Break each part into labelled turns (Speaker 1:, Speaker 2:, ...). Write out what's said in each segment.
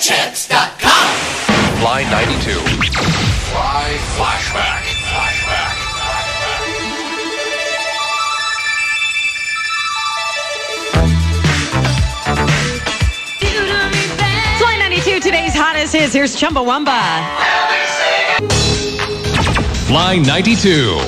Speaker 1: ChipChats.com.
Speaker 2: Fly 92.
Speaker 1: Fly Flashback.
Speaker 3: Fly 92, today's hottest hits. Here's Chumbawamba.
Speaker 2: Fly 92.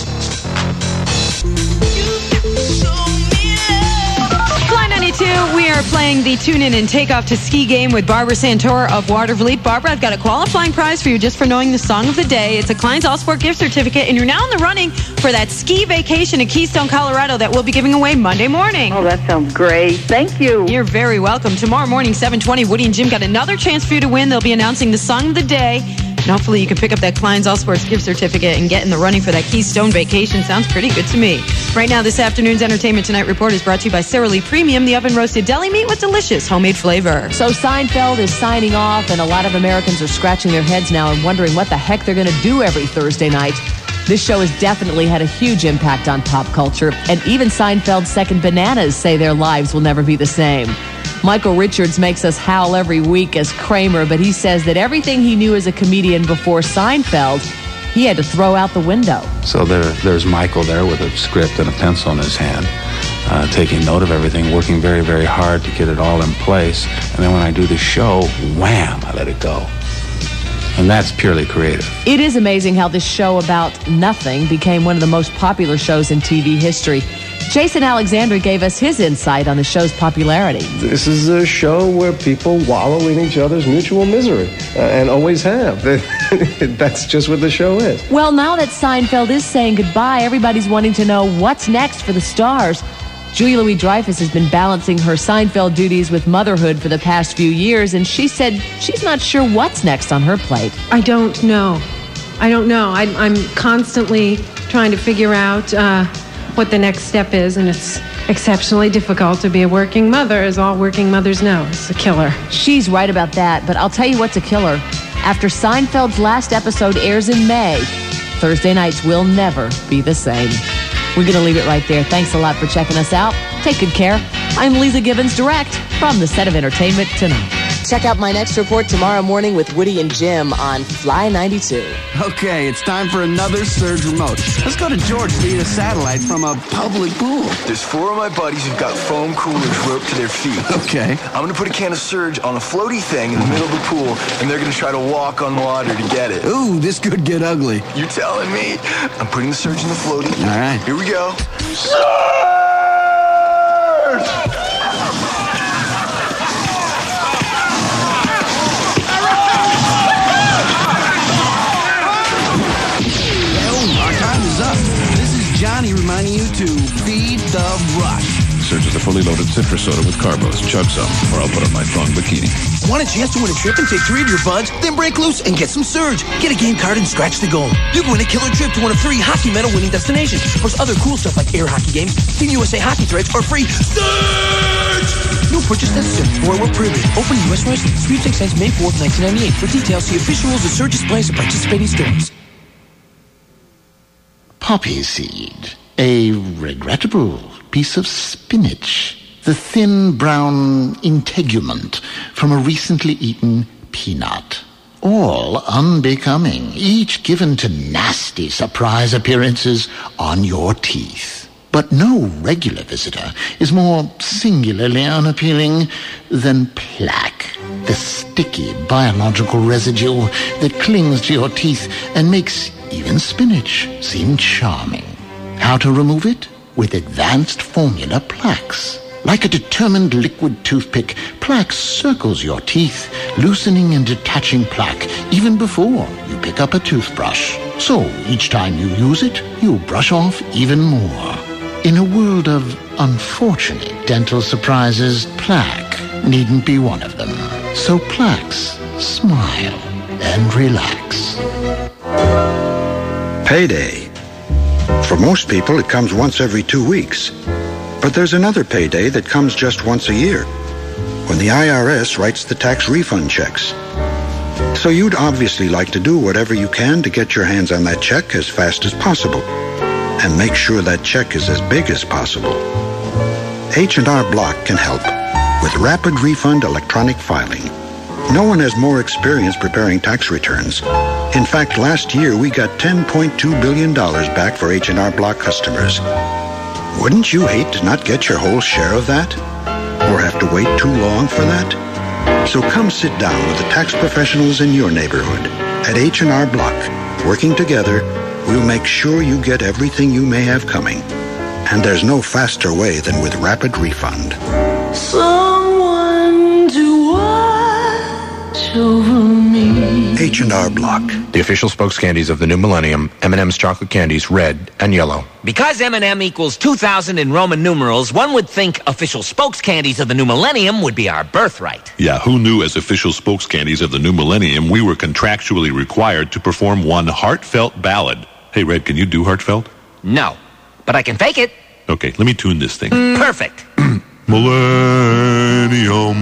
Speaker 3: Fly 92, we are playing the tune-in and takeoff to ski game with Barbara Santora of Watervliet. Barbara, I've got a qualifying prize for you just for knowing the song of the day. It's a Klein's All-Sport gift certificate, and you're now in the running for that ski vacation in Keystone, Colorado that we'll be giving away Monday morning.
Speaker 4: Oh, that sounds great. Thank you.
Speaker 3: You're very welcome. Tomorrow morning, 7:20, Woody and Jim got another chance for you to win. They'll be announcing the song of the day. And hopefully you can pick up that Klein's All Sports gift certificate and get in the running for that Keystone vacation. Sounds pretty good to me. Right now, this afternoon's Entertainment Tonight report is brought to you by Sara Lee Premium, the oven-roasted deli meat with delicious homemade flavor.
Speaker 5: So Seinfeld is signing off, and a lot of Americans are scratching their heads now and wondering what the heck they're going to do every Thursday night. This show has definitely had a huge impact on pop culture, and even Seinfeld's second bananas say their lives will never be the same. Michael Richards makes us howl every week as Kramer, but he says that everything he knew as a comedian before Seinfeld, he had to throw out the window.
Speaker 6: So there's Michael there with a script and a pencil in his hand, taking note of everything, working very, very hard to get it all in place. And then when I do the show, wham, I let it go. And that's purely creative.
Speaker 5: It is amazing how this show about nothing became one of the most popular shows in TV history. Jason Alexander gave us his insight on the show's popularity.
Speaker 7: This is a show where people wallow in each other's mutual misery, and always have. That's just what the show is.
Speaker 5: Well, now that Seinfeld is saying goodbye, everybody's wanting to know what's next for the stars. Julia Louis-Dreyfus has been balancing her Seinfeld duties with motherhood for the past few years, and she said she's not sure what's next on her plate.
Speaker 8: I don't know. I'm constantly trying to figure out what the next step is, and it's exceptionally difficult to be a working mother, as all working mothers know. It's a killer.
Speaker 5: She's right about that, but I'll tell you what's a killer. After Seinfeld's last episode airs in May, Thursday nights will never be the same. We're going to leave it right there. Thanks a lot for checking us out. Take good care. I'm Lisa Gibbons, direct from the set of Entertainment Tonight. Check out my next report tomorrow morning with Woody and Jim on Fly 92.
Speaker 9: Okay, it's time for another Surge remote. Let's go to George via satellite from a public pool.
Speaker 10: There's 4 of my buddies who've got foam coolers roped to their feet.
Speaker 9: Okay.
Speaker 10: I'm going to put a can of Surge on a floaty thing in the middle of the pool, and they're going to try to walk on water to get it.
Speaker 9: Ooh, this could get ugly.
Speaker 10: You're telling me. I'm putting the Surge in the floaty.
Speaker 9: All right.
Speaker 10: Here we go. Surge!
Speaker 9: Johnny reminding you to feed the rush.
Speaker 11: Surge is a fully loaded citrus soda with carbos. Chug some, or I'll put on my thong bikini.
Speaker 12: Want a chance to win a trip and take 3 of your buds? Then break loose and get some Surge. Get a game card and scratch the goal. You can win a killer trip to one of 3 hockey medal winning destinations. Plus other cool stuff like air hockey games, Team USA hockey threads, or free Surge! No purchase necessary. Or we're privileged. Open U.S. wrestling. Sweepstakes ends May 4th, 1998. For details, see official rules of Surge's place at participating stores.
Speaker 13: Poppy seed. A regrettable piece of spinach. The thin brown integument from a recently eaten peanut. All unbecoming, each given to nasty surprise appearances on your teeth. But no regular visitor is more singularly unappealing than plaque. The sticky biological residue that clings to your teeth and makes even spinach seem charming. How to remove it? With advanced formula plaques. Like a determined liquid toothpick, plaque circles your teeth, loosening and detaching plaque even before you pick up a toothbrush. So each time you use it, you brush off even more. In a world of unfortunate dental surprises, plaque needn't be one of them. So plaques, smile and relax.
Speaker 14: Payday. For most people, it comes once every 2 weeks. But there's another payday that comes just once a year, when the IRS writes the tax refund checks. So you'd obviously like to do whatever you can to get your hands on that check as fast as possible, and make sure that check is as big as possible. H&R Block can help with rapid refund electronic filing. No one has more experience preparing tax returns. In fact, last year we got $10.2 billion back for H&R Block customers. Wouldn't you hate to not get your whole share of that? Or have to wait too long for that? So come sit down with the tax professionals in your neighborhood at H&R Block. Working together, we'll make sure you get everything you may have coming. And there's no faster way than with Rapid Refund.
Speaker 15: Someone to watch over me.
Speaker 14: H&R Block.
Speaker 16: The official spokes candies of the new millennium, M&M's chocolate candies, red and yellow.
Speaker 17: Because M&M equals 2,000 in Roman numerals, one would think official spokes candies of the new millennium would be our birthright.
Speaker 11: Yeah, who knew as official spokes candies of the new millennium we were contractually required to perform one heartfelt ballad. Hey, Red, can you do heartfelt?
Speaker 17: No, but I can fake it.
Speaker 11: Okay, let me tune this thing.
Speaker 17: Perfect.
Speaker 11: Millennium,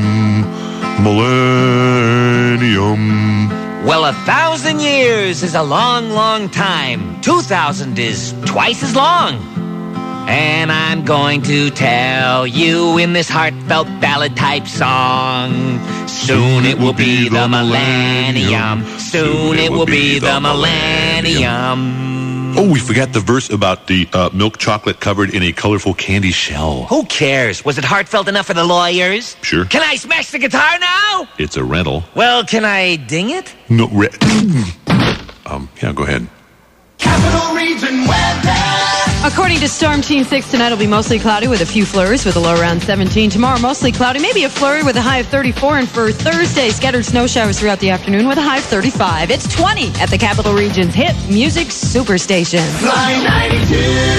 Speaker 11: millennium.
Speaker 17: Well, 1,000 years is a long, long time. 2,000 is twice as long. And I'm going to tell you in this heartfelt ballad type song. Soon it will be the millennium. Soon it will be the millennium.
Speaker 11: Oh, we forgot the verse about the milk chocolate covered in a colorful candy shell.
Speaker 17: Who cares? Was it heartfelt enough for the lawyers?
Speaker 11: Sure.
Speaker 17: Can I smash the guitar now?
Speaker 11: It's a rental.
Speaker 17: Well, can I ding it?
Speaker 11: No, yeah, go ahead.
Speaker 15: Capital Region weather.
Speaker 3: According to Storm Team 6, tonight will be mostly cloudy with a few flurries with a low around 17. Tomorrow, mostly cloudy, maybe a flurry with a high of 34. And for Thursday, scattered snow showers throughout the afternoon with a high of 35. It's 20 at the Capital Region's hit music superstation.
Speaker 15: Fly 92.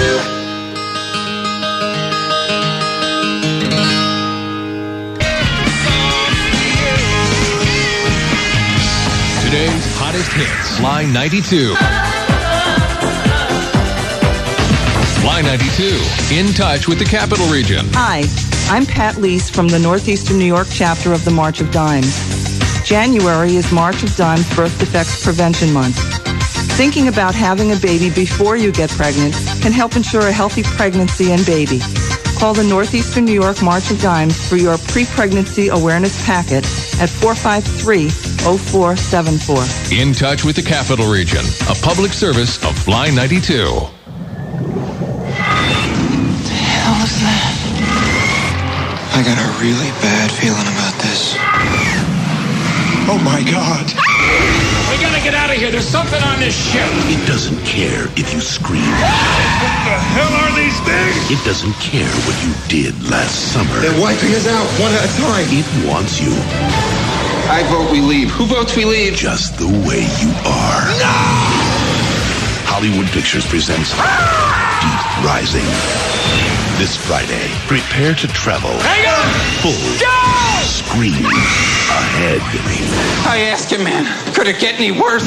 Speaker 2: Today's hottest hits. Fly 92. Fly 92, in touch with the Capital Region.
Speaker 18: Hi, I'm Pat Leese from the Northeastern New York chapter of the March of Dimes. January is March of Dimes Birth Defects Prevention Month. Thinking about having a baby before you get pregnant can help ensure a healthy pregnancy and baby. Call the Northeastern New York March of Dimes for your pre-pregnancy awareness packet at 453-0474.
Speaker 2: In touch with the Capital Region, a public service of Fly 92.
Speaker 19: What was that? I got a really bad feeling about this.
Speaker 20: Oh my God.
Speaker 1: We gotta get out of here. There's something on this ship.
Speaker 20: It doesn't care if you scream.
Speaker 1: What the hell are these things?
Speaker 20: It doesn't care what you did last summer.
Speaker 19: They're wiping us out one at a time.
Speaker 20: It wants you.
Speaker 19: I vote we leave. Who votes we leave?
Speaker 20: Just the way you are.
Speaker 19: No!
Speaker 20: Hollywood Pictures presents Deep Rising. This Friday, prepare to travel.
Speaker 1: Hang on!
Speaker 20: Full screen ahead.
Speaker 19: I ask you, man, could it get any worse?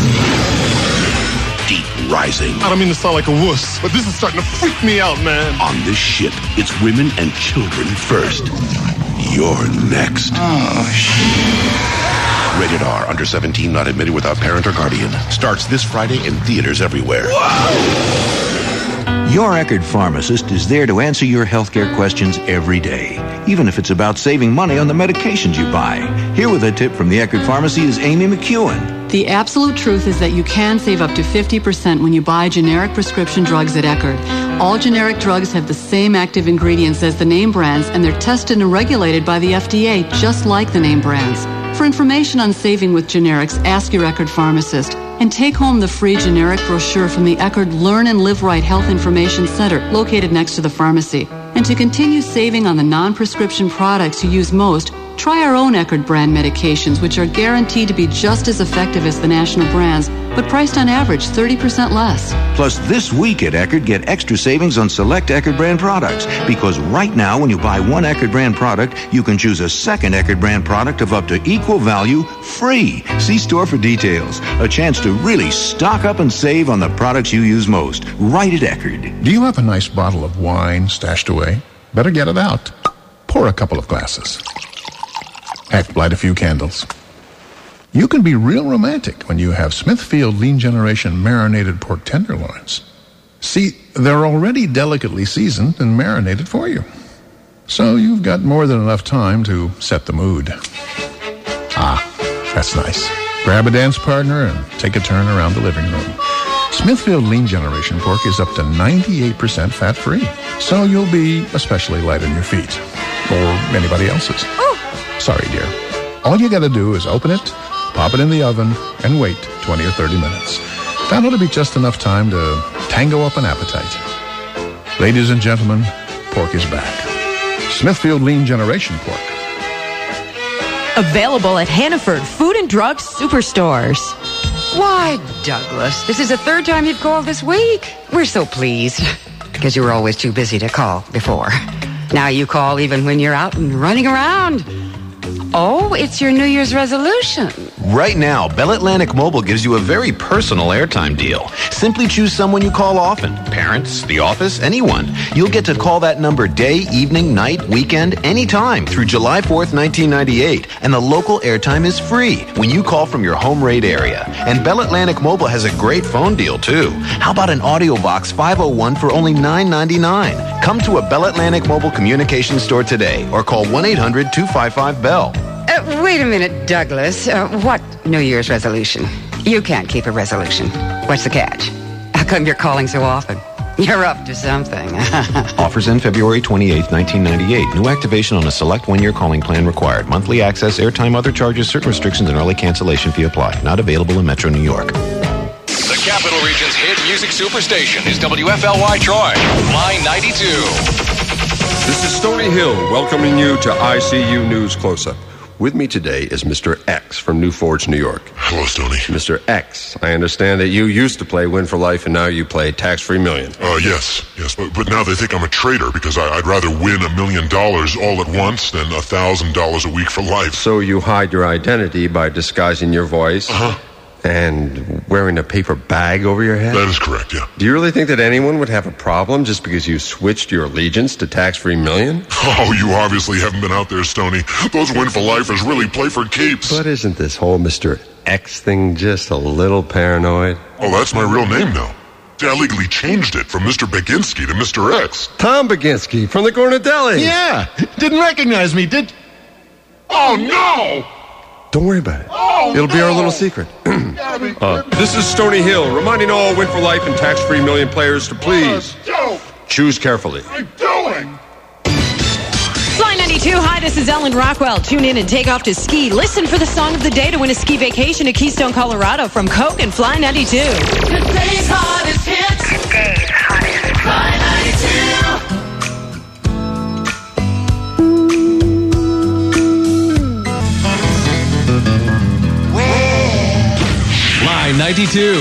Speaker 20: Deep Rising.
Speaker 21: I don't mean to sound like a wuss, but this is starting to freak me out, man.
Speaker 20: On this ship, it's women and children first. You're next.
Speaker 19: Oh, shit.
Speaker 20: Rated R, under 17, not admitted without parent or guardian. Starts this Friday in theaters everywhere.
Speaker 19: Whoa!
Speaker 22: Your Eckerd pharmacist is there to answer your healthcare questions every day, even if it's about saving money on the medications you buy. Here with a tip from the Eckerd Pharmacy is Amy McEwen.
Speaker 23: The absolute truth is that you can save up to 50% when you buy generic prescription drugs at Eckerd. All generic drugs have the same active ingredients as the name brands, and they're tested and regulated by the FDA, just like the name brands. For information on saving with generics, ask your Eckerd pharmacist. And take home the free generic brochure from the Eckerd Learn and Live Right Health Information Center, located next to the pharmacy. And to continue saving on the non-prescription products you use most, try our own Eckerd brand medications, which are guaranteed to be just as effective as the national brands, but priced on average 30% less.
Speaker 22: Plus, this week at Eckerd, get extra savings on select Eckerd brand products. Because right now, when you buy one Eckerd brand product, you can choose a second Eckerd brand product of up to equal value free. See store for details. A chance to really stock up and save on the products you use most. Right at Eckerd.
Speaker 11: Do you have a nice bottle of wine stashed away? Better get it out. Pour a couple of glasses. Heck, light a few candles. You can be real romantic when you have Smithfield Lean Generation marinated pork tenderloins. See, they're already delicately seasoned and marinated for you. So you've got more than enough time to set the mood. That's nice. Grab a dance partner and take a turn around the living room. Smithfield Lean Generation pork is up to 98% fat-free, so you'll be especially light on your feet. Or anybody else's. Sorry, dear. All you gotta do is open it, pop it in the oven, and wait 20 or 30 minutes. That ought to be just enough time to tango up an appetite. Ladies and gentlemen, pork is back. Smithfield Lean Generation pork.
Speaker 3: Available at Hannaford Food and Drug Superstores.
Speaker 4: Why, Douglas, this is the third time you've called this week. We're so pleased, because you were always too busy to call before. Now you call even when you're out and running around. Oh, it's your New Year's resolution.
Speaker 16: Right now, Bell Atlantic Mobile gives you a very personal airtime deal. Simply choose someone you call often. Parents, the office, anyone. You'll get to call that number day, evening, night, weekend, anytime through July 4th, 1998. And the local airtime is free when you call from your home rate area. And Bell Atlantic Mobile has a great phone deal, too. How about an Audio Box 501 for only $9.99? Come to a Bell Atlantic Mobile communication store today or call 1-800-255-BELL.
Speaker 4: Wait a minute, Douglas. What New Year's resolution? You can't keep a resolution. What's the catch? How come you're calling so often? You're up to something.
Speaker 16: Offers end February 28th, 1998. New activation on a select one-year calling plan required. Monthly access, airtime, other charges, certain restrictions, and early cancellation fee apply. Not available in Metro New York.
Speaker 2: The Capital Region's hit music superstation is WFLY Troy, Line 92.
Speaker 6: This is Stony Hill welcoming you to ICU News Close-Up. With me today is Mr. X from New Forge, New York.
Speaker 21: Hello, Stoney.
Speaker 6: Mr. X, I understand that you used to play Win for Life and now you play Tax-Free Million.
Speaker 21: Yes, but now they think I'm a traitor because I'd rather win $1 million all at once than $1,000 a week for life.
Speaker 6: So you hide your identity by disguising your voice? And wearing a paper bag over your head?
Speaker 21: That is correct, yeah.
Speaker 6: Do you really think that anyone would have a problem just because you switched your allegiance to Tax-Free Million?
Speaker 21: Oh, you obviously haven't been out there, Stoney. Those Win for Lifers really play for keeps.
Speaker 6: But isn't this whole Mr. X thing just a little paranoid?
Speaker 21: Oh, that's my real name now. See, I legally changed it from Mr. Baginski to Mr. X.
Speaker 6: Tom Baginski from the Cornadelli.
Speaker 20: Yeah, didn't recognize me, did...
Speaker 21: Oh, no!
Speaker 6: Don't worry about it.
Speaker 21: Oh,
Speaker 6: it'll be our little secret. This is Stony Hill, reminding all Win for Life and Tax-Free Million players to please choose carefully.
Speaker 21: What are you doing?
Speaker 3: Fly 92, hi, this is Ellen Rockwell. Tune in and take off to ski. Listen for the song of the day to win a ski vacation to Keystone, Colorado from Coke and Fly 92.
Speaker 15: Today's hottest hits. Today's hottest hits. Fly 92.
Speaker 2: Line 92.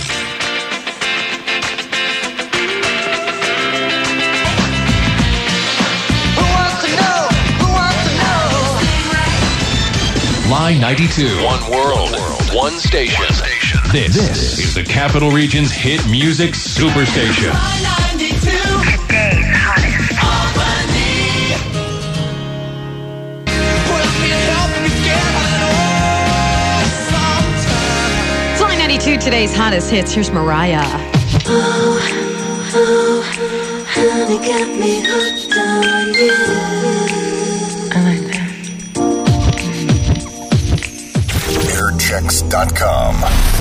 Speaker 2: Line 92. One world, one station. This is the Capital Region's hit music superstation.
Speaker 15: Today's hottest.
Speaker 3: Fly 92, today's hottest hits. Here's Mariah.
Speaker 15: Honey, got me hooked on you. I like that.
Speaker 7: Airchecks.com.